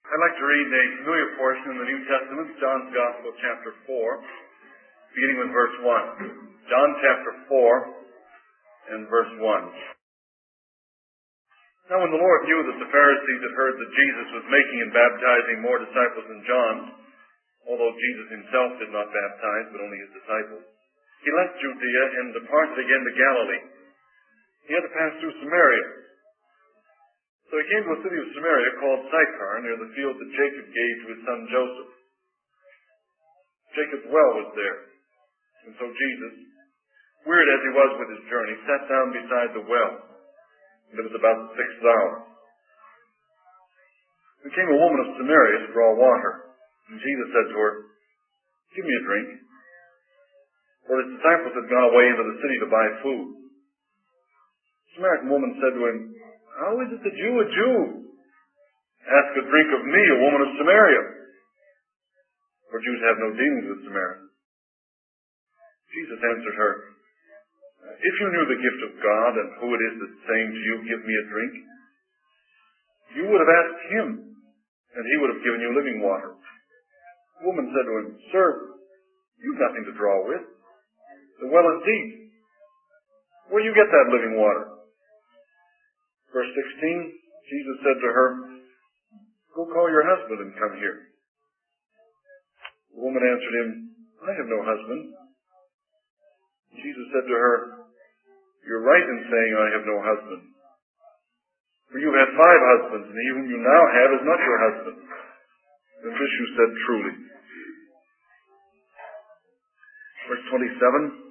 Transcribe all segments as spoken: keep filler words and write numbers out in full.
I'd like to read a familiar portion in the New Testament, John's Gospel, chapter four, beginning with verse one. John chapter four and verse one. Now when the Lord knew that the Pharisees had heard that Jesus was making and baptizing more disciples than John, although Jesus himself did not baptize, but only his disciples, he left Judea and departed again to Galilee. He had to pass through Samaria. So he came to a city of Samaria called Sychar, near the field that Jacob gave to his son Joseph. Jacob's well was there. And so Jesus, wearied as he was with his journey, sat down beside the well. And it was about the sixth hour. There came a woman of Samaria to draw water. And Jesus said to her, "Give me a drink." For his disciples had gone away into the city to buy food. The Samaritan woman said to him, "How is it that you, a Jew, ask a drink of me, a woman of Samaria?" For Jews have no dealings with Samaritans. Jesus answered her, "If you knew the gift of God and who it is that's saying to you, 'Give me a drink,' you would have asked him, and he would have given you living water." The woman said to him, "Sir, you've nothing to draw with. The well is deep. Where do you get that living water?" Verse sixteen, Jesus said to her, "Go call your husband and come here." The woman answered him, "I have no husband." Jesus said to her, "You're right in saying, 'I have no husband.' For you've had five husbands, and he whom you now have is not your husband. And this you said truly." Verse twenty-seven,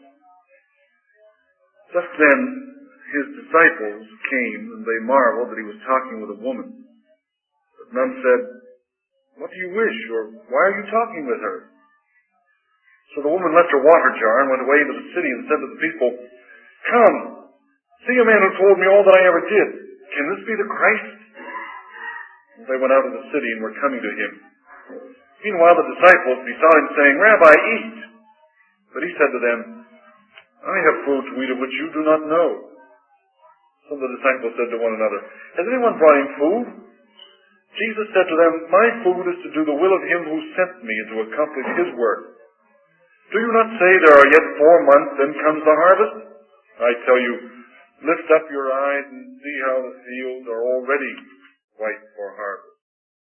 just then his disciples came, and they marveled that he was talking with a woman. But none said, "What do you wish?" or "Why are you talking with her?" So the woman left her water jar and went away into the city and said to the people, "Come, see a man who told me all that I ever did. Can this be the Christ?" And they went out of the city and were coming to him. Meanwhile the disciples besought him, saying, "Rabbi, eat." But he said to them, "I have food to eat of which you do not know." So the disciples said to one another, "Has anyone brought him food?" Jesus said to them, "My food is to do the will of him who sent me and to accomplish his work. Do you not say there are yet four months, then comes the harvest? I tell you, lift up your eyes and see how the fields are already white for harvest."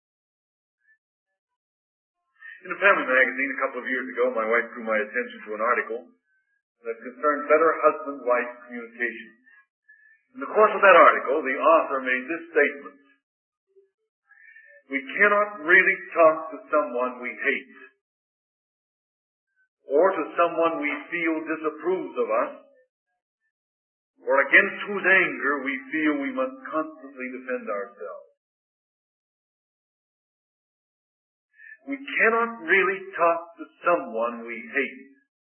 In a family magazine a couple of years ago, my wife drew my attention to an article that concerned better husband-wife communication. In the course of that article, the author made this statement: "We cannot really talk to someone we hate, or to someone we feel disapproves of us, or against whose anger we feel we must constantly defend ourselves. We cannot really talk to someone we hate,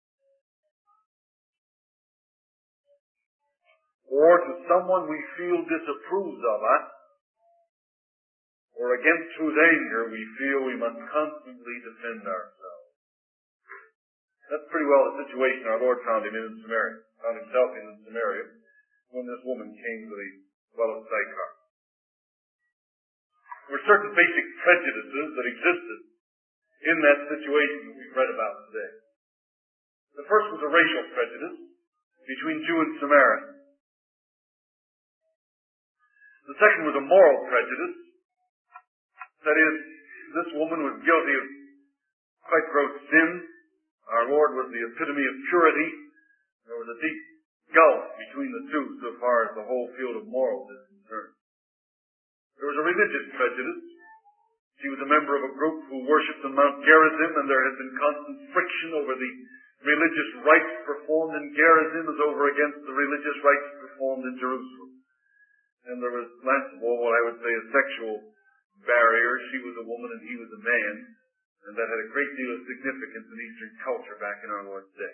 or to someone we feel disapproves of us, or against whose anger we feel we must constantly defend ourselves." That's pretty well the situation our Lord found him in in Samaria, found himself in in Samaria, when this woman came to the well of Sychar. There were certain basic prejudices that existed in that situation that we've read about today. The first was a racial prejudice between Jew and Samaritan. The second was a moral prejudice. That is, this woman was guilty of quite gross sin. Our Lord was the epitome of purity. There was a deep gulf between the two so far as the whole field of morals is concerned. There was a religious prejudice. She was a member of a group who worshipped on Mount Gerizim, and there had been constant friction over the religious rites performed in Gerizim as over against the religious rites performed in Jerusalem. And there was, last of all, what I would say a sexual barrier. She was a woman and he was a man, and that had a great deal of significance in Eastern culture back in our Lord's day.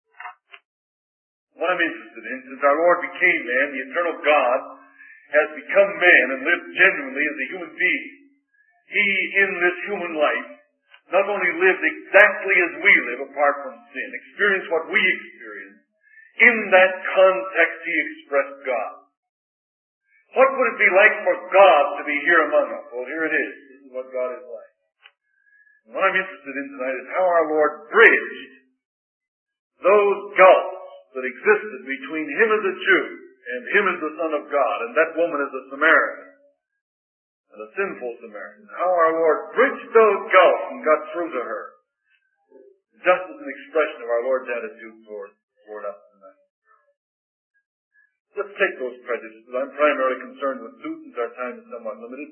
What I'm interested in, since our Lord became man, the eternal God has become man and lived genuinely as a human being. He, in this human life, not only lived exactly as we live apart from sin, experienced what we experience. In that context, he expressed God. What would it be like for God to be here among us? Well, here it is. This is what God has What I'm interested in tonight is how our Lord bridged those gulfs that existed between him as a Jew and him as the Son of God, and that woman as a Samaritan, and a sinful Samaritan. How our Lord bridged those gulfs and got through to her, just as an expression of our Lord's attitude toward, toward us tonight. Let's take those prejudices. I'm primarily concerned with two, since our time is somewhat limited.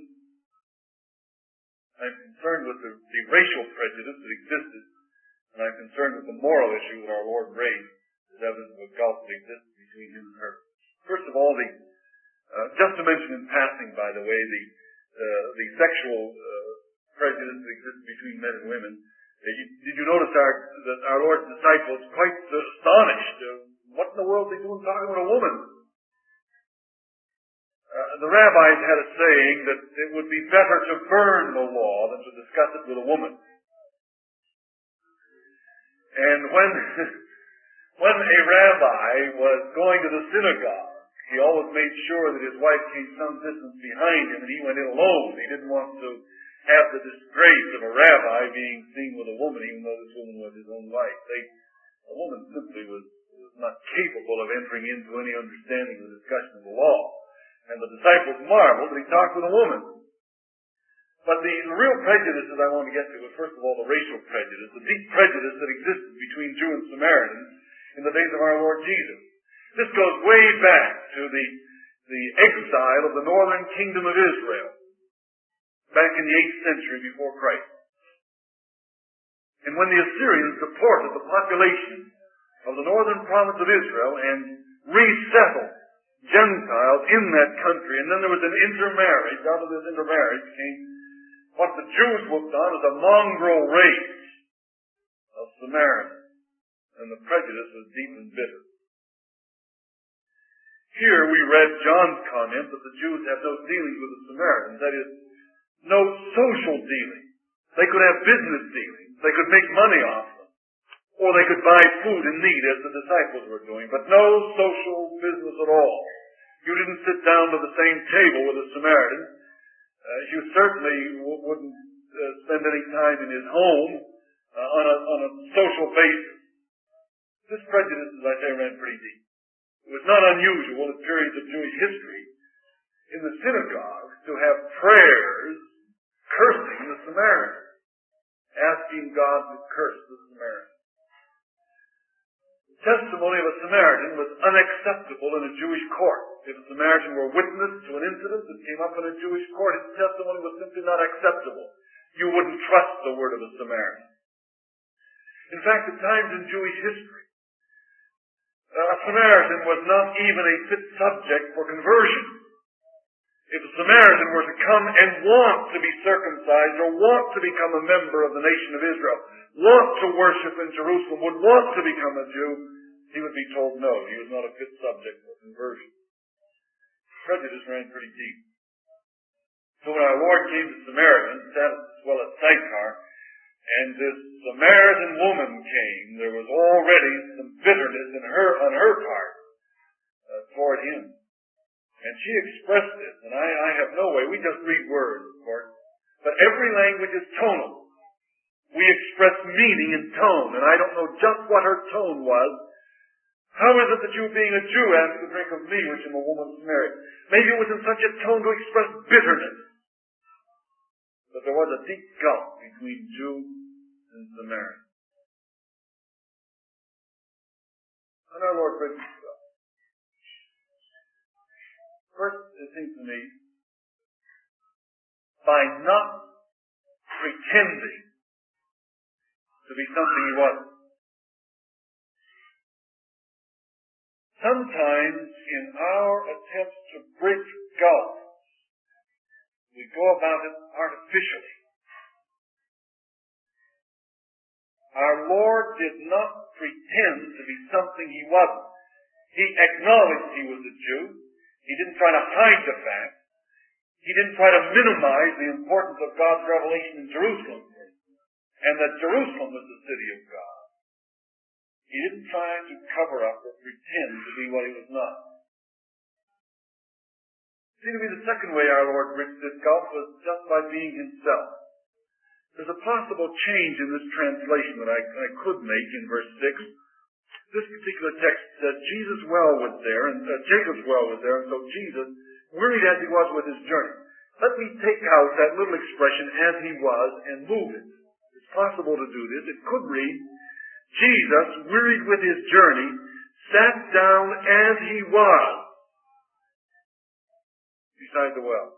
I'm concerned with the, the racial prejudice that existed, and I'm concerned with the moral issue that our Lord raised as evidence of a gulf that exists between him and her. First of all, the uh, just to mention in passing, by the way, the uh, the sexual uh, prejudice that exists between men and women. Uh, you, did you notice our that our Lord's disciples quite astonished? Uh, what in the world are they doing talking about a woman? Uh, the rabbis had a saying that it would be better to burn the law than to discuss it with a woman. And when when a rabbi was going to the synagogue, he always made sure that his wife came some distance behind him and he went in alone. He didn't want to have the disgrace of a rabbi being seen with a woman, even though this woman was his own wife. They, a woman simply was, was not capable of entering into any understanding of the discussion of the law. And the disciples marveled that he talked with a woman. But the, the real prejudices I want to get to was, first of all, the racial prejudice, the deep prejudice that existed between Jew and Samaritan in the days of our Lord Jesus. This goes way back to the, the exile of the northern kingdom of Israel, back in the eighth century before Christ. And when the Assyrians deported the population of the northern province of Israel and resettled Gentiles in that country, and then there was an intermarriage. Out of this intermarriage came what the Jews looked on as a mongrel race of Samaritans, and the prejudice was deep and bitter. Here we read John's comment that the Jews have no dealings with the Samaritans, that is, no social dealings. They could have business dealings, they could make money off them, or they could buy food in need as the disciples were doing, but no social business at all. You didn't sit down to the same table with a Samaritan. Uh, you certainly w- wouldn't uh, spend any time in his home uh, on, a, on a social basis. This prejudice, as I say, ran pretty deep. It was not unusual at periods of Jewish history in the synagogues to have prayers cursing the Samaritans, asking God to curse the Samaritans. The testimony of a Samaritan was unacceptable in a Jewish court. If a Samaritan were witness to an incident that came up in a Jewish court, his testimony was simply not acceptable. You wouldn't trust the word of a Samaritan. In fact, at times in Jewish history, a Samaritan was not even a fit subject for conversion. If a Samaritan were to come and want to be circumcised or want to become a member of the nation of Israel, want to worship in Jerusalem, would want to become a Jew, he would be told no, he was not a fit subject for conversion. Prejudice ran pretty deep. So when our Lord came to Samaria and sat as well at Sychar, and this Samaritan woman came, there was already some bitterness in her, on her part uh, toward him. And she expressed this, and I, I have no way, we just read words, of course, but every language is tonal. We express meaning in tone, and I don't know just what her tone was. How is it that you, being a Jew, ask to drink of me, which am a woman of Samaria? Maybe it was in such a tone to express bitterness. But there was a deep gulf between Jew and Samaritan. And our Lord bridged the gulf. First, it seems to me, by not pretending to be something he wasn't. Sometimes in our attempts to bridge gulfs, we go about it artificially. Our Lord did not pretend to be something he wasn't. He acknowledged he was a Jew. He didn't try to hide the fact. He didn't try to minimize the importance of God's revelation in Jerusalem, and that Jerusalem was the city of God. He didn't try to cover up or pretend to be what he was not. See, to me, the second way our Lord bridged this gulf was just by being himself. There's a possible change in this translation that I, I could make in verse six. This particular text says Jesus' well was there, and uh, Jacob's well was there, and so Jesus, worried as he was with his journey. Let me take out that little expression, as he was, and move it. It's possible to do this. It could read, Jesus, wearied with his journey, sat down as he was beside the well.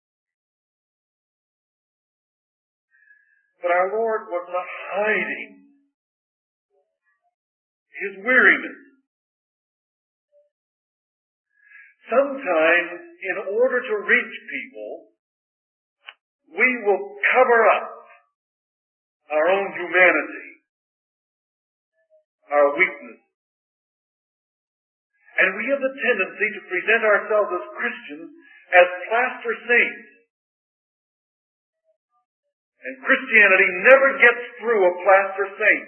But our Lord was not hiding his weariness. Sometimes, in order to reach people, we will cover up our own humanity, our weakness. And we have the tendency to present ourselves as Christians as plaster saints. And Christianity never gets through a plaster saint.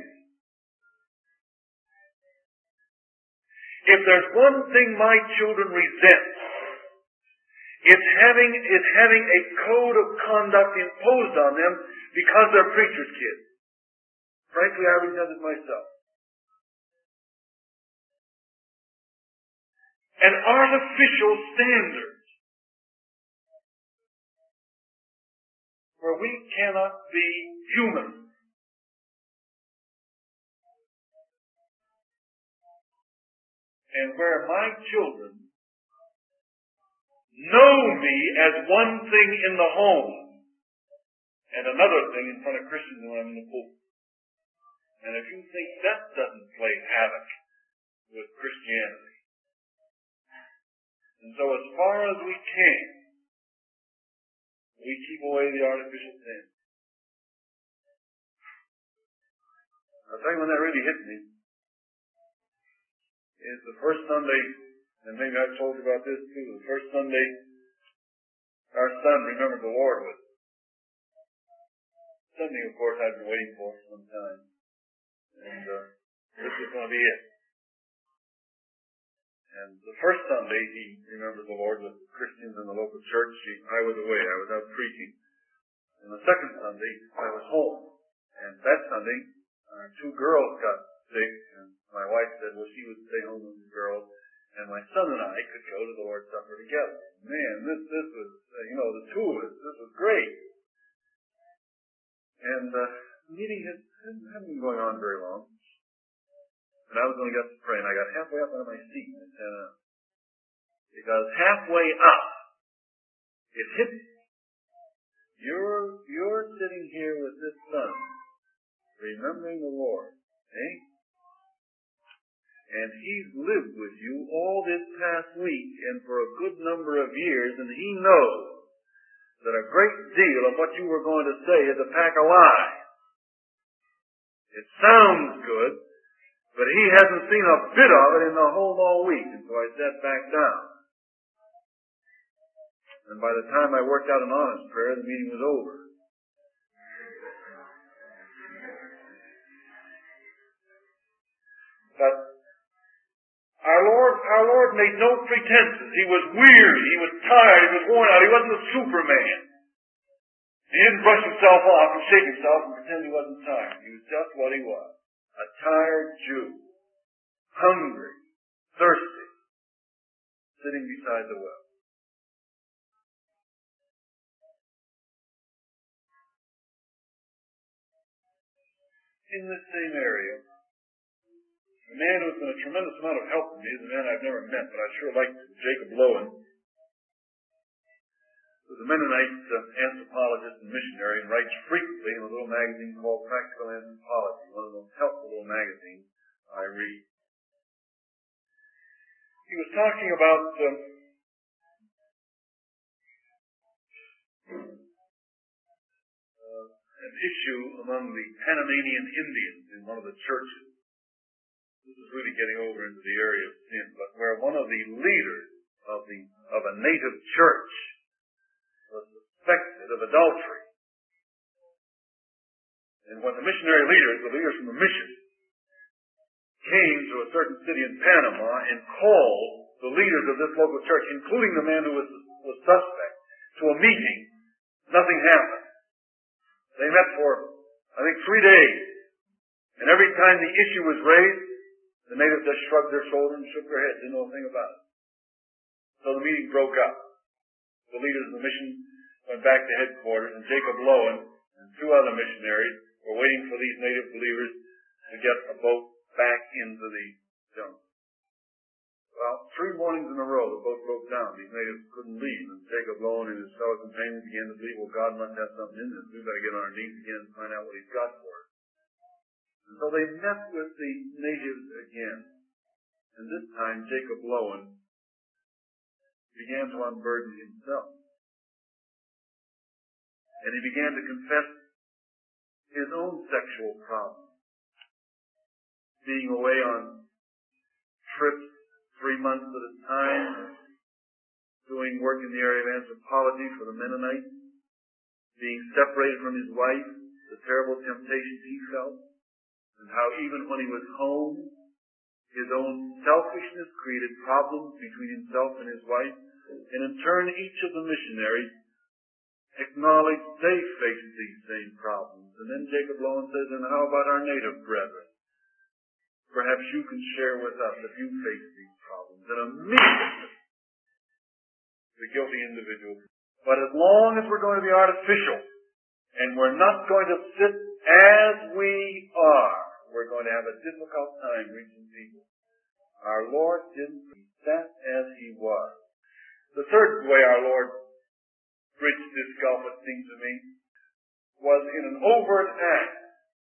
If there's one thing my children resent, it's having, it's having a code of conduct imposed on them because they're preacher's kids. Frankly, I resent it myself. An artificial standard where we cannot be human. And where my children know me as one thing in the home and another thing in front of Christians when I'm in the pulpit. And if you think that doesn't play havoc with Christianity. And so as far as we can, we keep away the artificial sin. I'll tell you when that really hit me. Is the first Sunday, and maybe I've told you about this too, the first Sunday our son remembered the Lord with us. Something, of course, I've been waiting for for some time. And uh, this is going to be it. And the first Sunday he remembered the Lord with Christians in the local church. He, I was away. I was out preaching. And the second Sunday, I was home. And that Sunday, our two girls got sick, and my wife said, well, she would stay home with the girls, and my son and I could go to the Lord's Supper together. Man, this this was, uh, you know, the two of us, this was great. And uh, the meeting had, hadn't been going on very long. And I was going to get to pray, and I got halfway up out of my seat, and I sat down. Because halfway up, it hit me. You're, you're sitting here with this son, remembering the Lord, eh? And he's lived with you all this past week and for a good number of years, and he knows that a great deal of what you were going to say is a pack of lies. It sounds good, but he hasn't seen a bit of it in the whole all week, and so I sat back down. And by the time I worked out an honest prayer, the meeting was over. But Our Lord, our Lord made no pretenses. He was weary. He was tired. He was worn out. He wasn't a Superman. He didn't brush himself off and shake himself and pretend he wasn't tired. He was just what he was. A tired Jew. Hungry. Thirsty. Sitting beside the well. In this same area, a man who's been a tremendous amount of help to me is a man I've never met, but I sure liked him, Jacob Lowen. He was a Mennonite uh, anthropologist and missionary and writes frequently in a little magazine called Practical Anthropology, one of those helpful little magazines I read. He was talking about um, uh, an issue among the Panamanian Indians in one of the churches. This is really getting over into the area of sin, but where one of the leaders of the of a native church was suspected of adultery. And when the missionary leaders, the leaders from the mission, came to a certain city in Panama and called the leaders of this local church, including the man who was, was suspect, to a meeting, nothing happened. They met for, I think, three days. And every time the issue was raised, the natives just shrugged their shoulders and shook their heads, didn't know a thing about it. So the meeting broke up. The leaders of the mission went back to headquarters, and Jacob Lowen and two other missionaries were waiting for these native believers to get a boat back into the jungle. Well, three mornings in a row, the boat broke down. These natives couldn't leave, and Jacob Lowen and his fellow companions began to believe, well, God must have something in this. We better get on our knees again and find out what He's got for us. And so they met with the natives again. And this time, Jacob Lowen began to unburden himself. And he began to confess his own sexual problems. Being away on trips three months at a time, doing work in the area of anthropology for the Mennonites, being separated from his wife, the terrible temptations he felt, and how even when he was home, his own selfishness created problems between himself and his wife. And in turn, each of the missionaries acknowledged they faced these same problems. And then Jacob Lowen says, and how about our native brethren? Perhaps you can share with us if you face these problems. And immediately, the guilty individual. But as long as we're going to be artificial, and we're not going to sit as we are, we're going to have a difficult time reaching people. Our Lord didn't sat as He was. The third way our Lord bridged this gulf, it seems to me, was in an overt act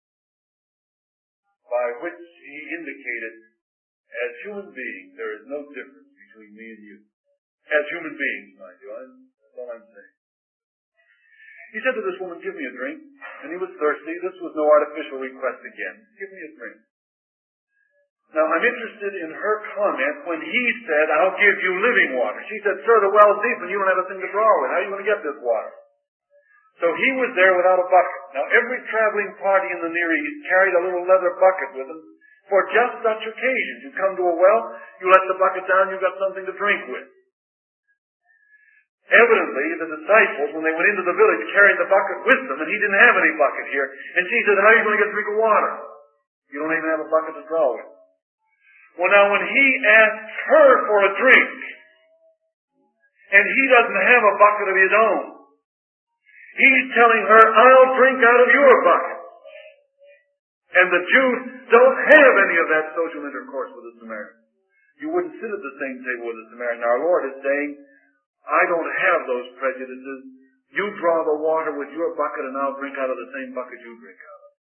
by which He indicated, as human beings, there is no difference between me and you. As human beings, mind you, that's all I'm saying. He said to this woman, give me a drink. And he was thirsty. This was no artificial request again. Give me a drink. Now, I'm interested in her comment when he said, I'll give you living water. She said, sir, the well's deep and you don't have a thing to draw with. How are you going to get this water? So he was there without a bucket. Now, every traveling party in the Near East carried a little leather bucket with them for just such occasions. You come to a well, you let the bucket down, you've got something to drink with. Evidently, the disciples, when they went into the village, carried the bucket with them, and he didn't have any bucket here. And she said, how are you going to get a drink of water? You don't even have a bucket to draw with. Well, now, when he asked her for a drink, and he doesn't have a bucket of his own, he's telling her, I'll drink out of your bucket. And the Jews don't have any of that social intercourse with the Samaritan. You wouldn't sit at the same table with the Samaritan. Our Lord is saying, I don't have those prejudices. You draw the water with your bucket and I'll drink out of the same bucket you drink out of.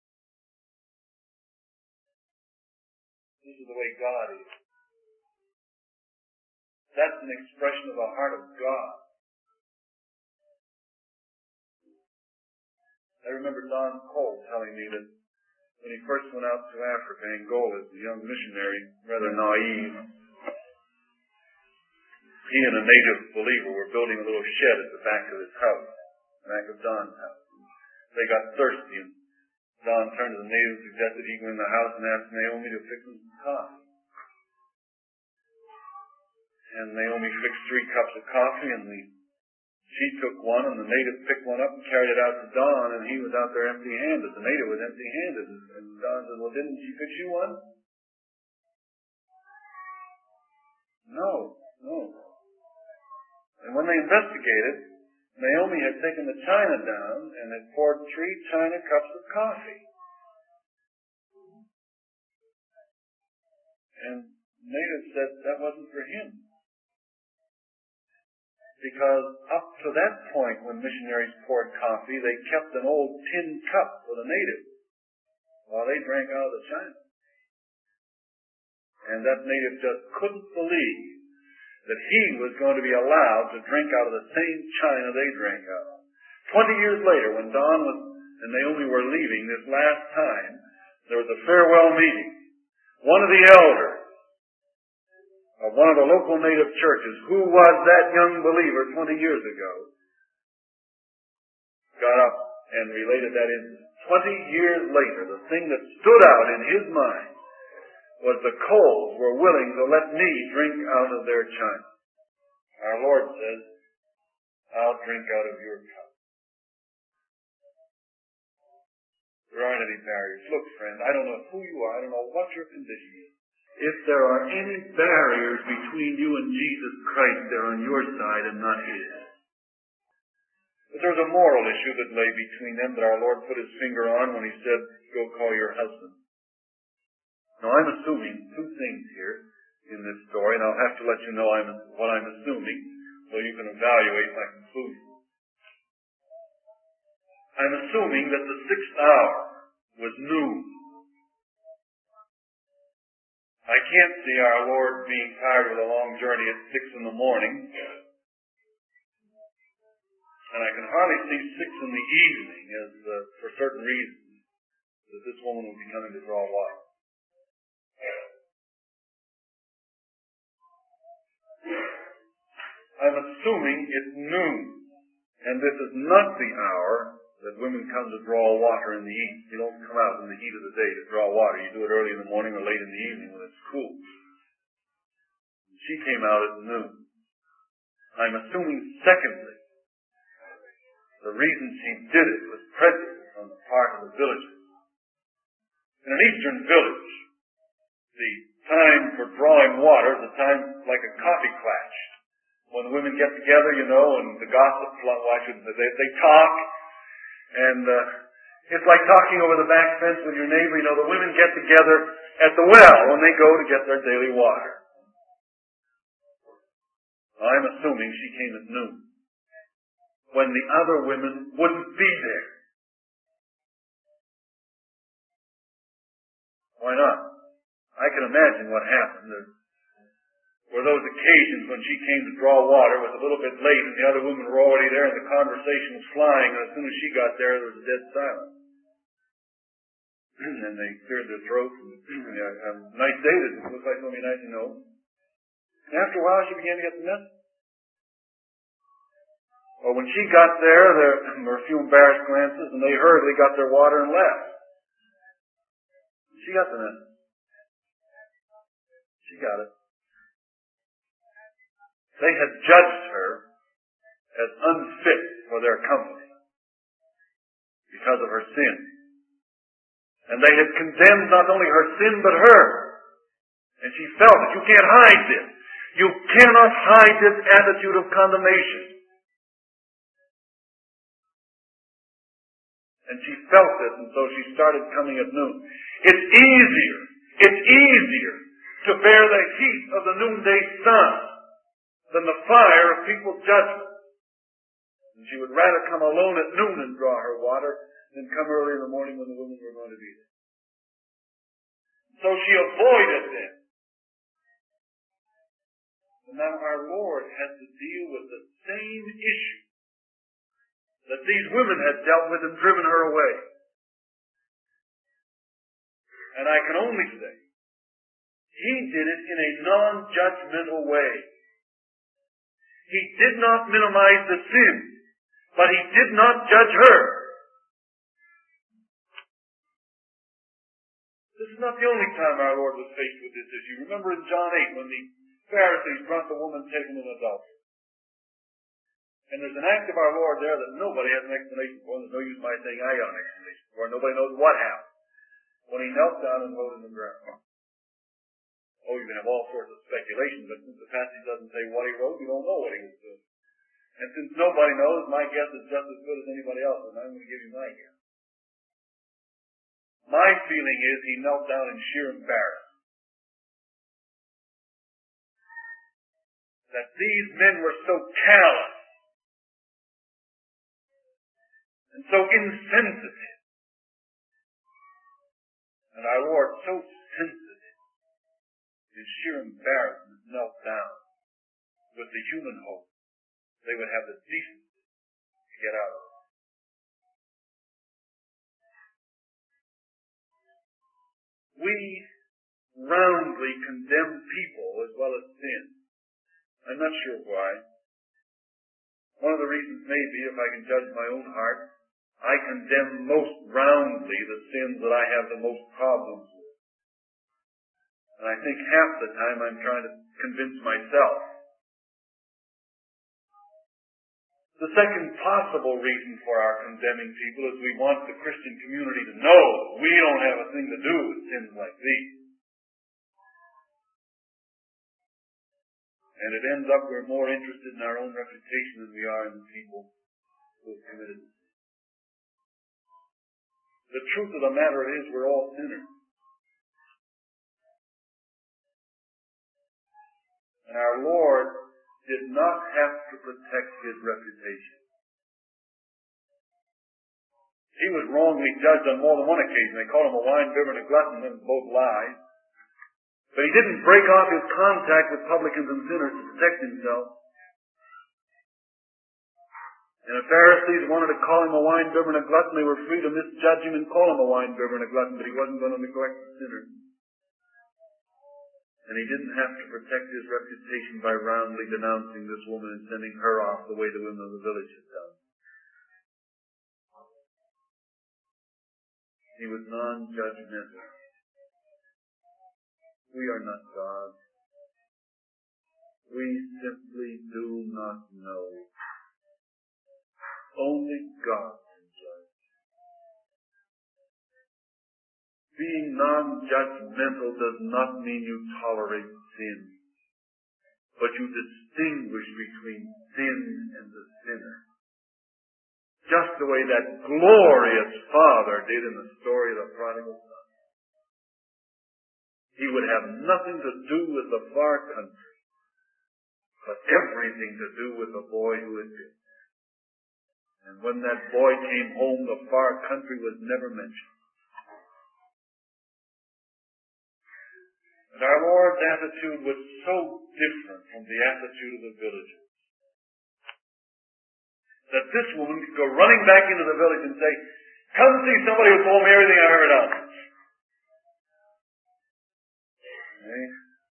This is the way God is. That's an expression of the heart of God. I remember Don Cole telling me that when he first went out to Africa, Angola, as a young missionary, rather naive, he and a native believer were building a little shed at the back of his house, back of Don's house. They got thirsty, and Don turned to the native, suggested he go in the house and ask Naomi to fix him some coffee. And Naomi fixed three cups of coffee, and the, she took one, and the native picked one up and carried it out to Don, and he was out there empty-handed. The native was empty-handed, and, and Don said, well, didn't she fix you one? No, no. And when they investigated, Naomi had taken the china down and had poured three china cups of coffee. And native said that wasn't for him. Because up to that point when missionaries poured coffee, they kept an old tin cup for the native while they drank out of the china. And that native just couldn't believe that he was going to be allowed to drink out of the same china they drank out of. Twenty years later, when Don was, and Naomi were leaving this last time, there was a farewell meeting. One of the elders of one of the local native churches, who was that young believer twenty years ago, got up and related that incident. Twenty years later, the thing that stood out in his mind was the Coles were willing to let me drink out of their china. Our Lord says, I'll drink out of your cup. There aren't any barriers. Look, friend, I don't know who you are. I don't know what your condition is. If there are any barriers between you and Jesus Christ, they're on your side and not His. But there's a moral issue that lay between them that our Lord put His finger on when He said, go call your husband. Now, I'm assuming two things here in this story, and I'll have to let you know I'm, what I'm assuming so you can evaluate my conclusion. I'm assuming that the sixth hour was noon. I can't see our Lord being tired with a long journey at six in the morning. And I can hardly see six in the evening as, uh, for certain reasons, that this woman will be coming to draw water. I'm assuming it's noon, and this is not the hour that women come to draw water in the heat. You don't come out in the heat of the day to draw water. You do it early in the morning or late in the evening when it's cool. She came out at noon. I'm assuming, secondly, the reason she did it was prejudice on the part of the villagers. In an eastern village, the time for drawing water is a time like a coffee klatch. When the women get together, you know, and the gossip, well, I shouldn't say, they, they talk, and uh, it's like talking over the back fence with your neighbor. You know, the women get together at the well when they go to get their daily water. I'm assuming she came at noon, when the other women wouldn't be there. Why not? I can imagine what happened. There were those occasions when she came to draw water, was a little bit late, and the other women were already there, and the conversation was flying, and as soon as she got there, there was a dead silence. And they cleared their throats, and a nice day, this looks like it's going to be nice, you know. And after a while, she began to get the message. Well, when she got there, there were a few embarrassed glances, and they hurriedly got their water and left. She got the message. She got it. They had judged her as unfit for their company because of her sin. And they had condemned not only her sin, but her. And she felt it. You can't hide this. You cannot hide this attitude of condemnation. And she felt this, and so she started coming at noon. It's easier, it's easier to bear the heat of the noonday sun than the fire of people's judgment. And she would rather come alone at noon and draw her water than come early in the morning when the women were going to be there. So she avoided them. And now our Lord has to deal with the same issue that these women had dealt with and driven her away. And I can only say, He did it in a non-judgmental way. He did not minimize the sin, but He did not judge her. This is not the only time our Lord was faced with this issue. Remember in John eight when the Pharisees brought the woman taken in adultery. And there's an act of our Lord there that nobody has an explanation for. There's no use my saying I got an explanation for. Nobody knows what happened when He knelt down and wrote in the ground. Oh, you can have all sorts of speculation, but since the passage doesn't say what He wrote, you don't know what He was doing. And since nobody knows, my guess is just as good as anybody else's, and I'm going to give you my guess. My feeling is He knelt down in sheer embarrassment. That these men were so callous and so insensitive. And our Lord so sensitive, in sheer embarrassment, knelt down with the human hope they would have the decency to get out of it. We roundly condemn people as well as sin. I'm not sure why. One of the reasons may be, if I can judge my own heart, I condemn most roundly the sins that I have the most problems with. And I think half the time I'm trying to convince myself The second possible reason for our condemning people is we want the Christian community to know we don't have a thing to do with sins like these. And it ends up we're more interested in our own reputation than we are in the people who have committed the sin. The truth of the matter is we're all sinners. And our Lord did not have to protect his reputation. He was wrongly judged on more than one occasion. They called him a wine-bibber and a glutton, and both lies. But he didn't break off his contact with publicans and sinners to protect himself. And the Pharisees wanted to call him a wine-bibber and a glutton. They were free to misjudge him and call him a wine-bibber and a glutton, but he wasn't going to neglect the sinners. And he didn't have to protect his reputation by roundly denouncing this woman and sending her off the way the women of the village had done. He was non-judgmental. We are not God. We simply do not know. Only God can judge. Being non-judgmental does not mean you tolerate sin, but you distinguish between sin and the sinner. Just the way that glorious father did in the story of the prodigal son. He would have nothing to do with the far country, but everything to do with the boy who had been there. And when that boy came home, the far country was never mentioned. And our Lord's attitude was so different from the attitude of the villagers that this woman could go running back into the village and say, "Come see somebody who told me everything I heard of." Okay?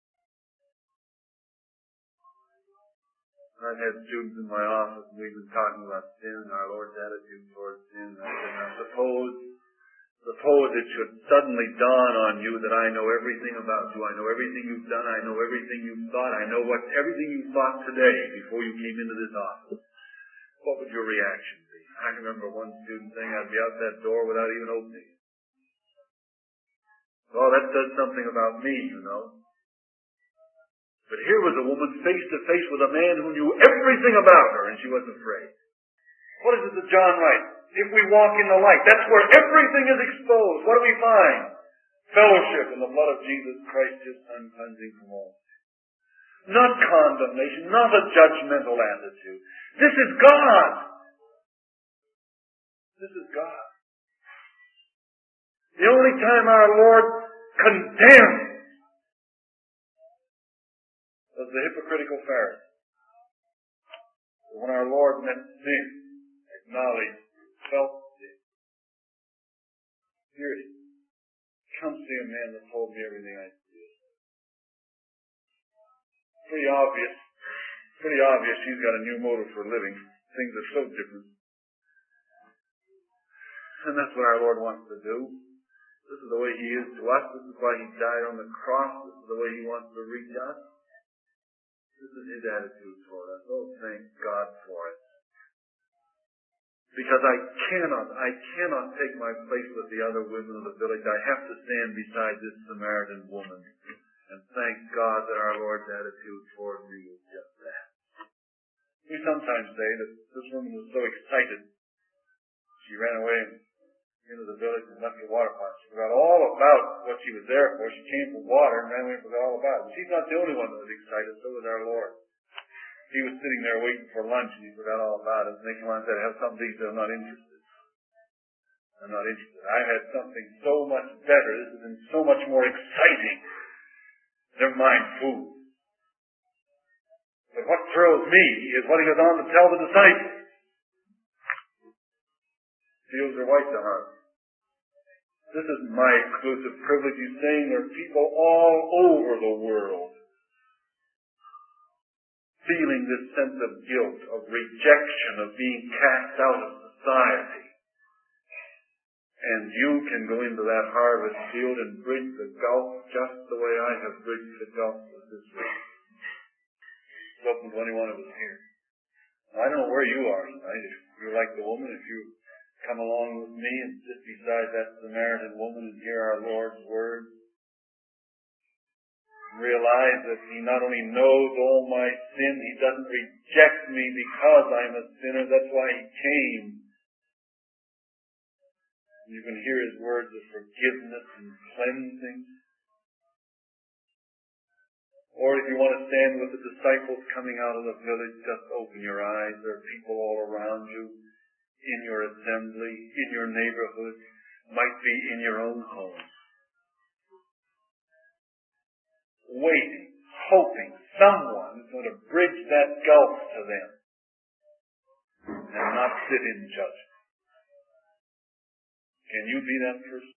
I've had students in my office and we've been talking about sin and our Lord's attitude towards sin. And I said, now suppose Suppose it should suddenly dawn on you that I know everything about you. I know everything you've done. I know everything you've thought. I know what everything you thought today before you came into this office. What would your reaction be? I remember one student saying I'd be out that door without even opening it. Well, that says something about me, you know. But here was a woman face to face with a man who knew everything about her, and she wasn't afraid. What is it that John writes? If we walk in the light, that's where everything is exposed. What do we find? Fellowship in the blood of Jesus Christ, his Son, cleansing from all sin. Not condemnation, not a judgmental attitude. This is God. This is God. The only time our Lord condemned was the hypocritical Pharisee. When our Lord met sin, acknowledged, felt sin. Here it is. Come see a man that told me everything I did. Pretty obvious. Pretty obvious she's got a new motive for living. Things are so different. And that's what our Lord wants to do. This is the way he is to us. This is why he died on the cross. This is the way he wants to reach us. This is his attitude toward us. Oh, thank God for it. Because I cannot, I cannot take my place with the other women of the village. I have to stand beside this Samaritan woman. And thank God that our Lord's attitude toward me is just that. We sometimes say that this woman was so excited, she ran away into the village and left the water pot. She forgot all about what she was there for. She came for water and ran away and forgot all about it. But she's not the only one that was excited, so was our Lord. He was sitting there waiting for lunch and he forgot all about it. And they came on and said, have something to eat. I'm not interested. I'm not interested. I had something so much better. This has been so much more exciting. Never mind food. But what thrills me is what he goes on to tell the disciples. Seals are white to heart. This isn't my exclusive privilege. He's saying there are people all over the world feeling this sense of guilt, of rejection, of being cast out of society. And you can go into that harvest field and bridge the gulf just the way I have bridged the gulf with this river. Spoken to anyone who was here. I don't know where you are tonight. If you're like the woman, if you come along with me and sit beside that Samaritan woman and hear our Lord's word, realize that He not only knows all my sin, He doesn't reject me because I'm a sinner. That's why He came. You can hear His words of forgiveness and cleansing. Or if you want to stand with the disciples coming out of the village, just open your eyes. There are people all around you, in your assembly, in your neighborhood, might be in your own home. Waiting, hoping someone is going to bridge that gulf to them and not sit in judgment. Can you be that person?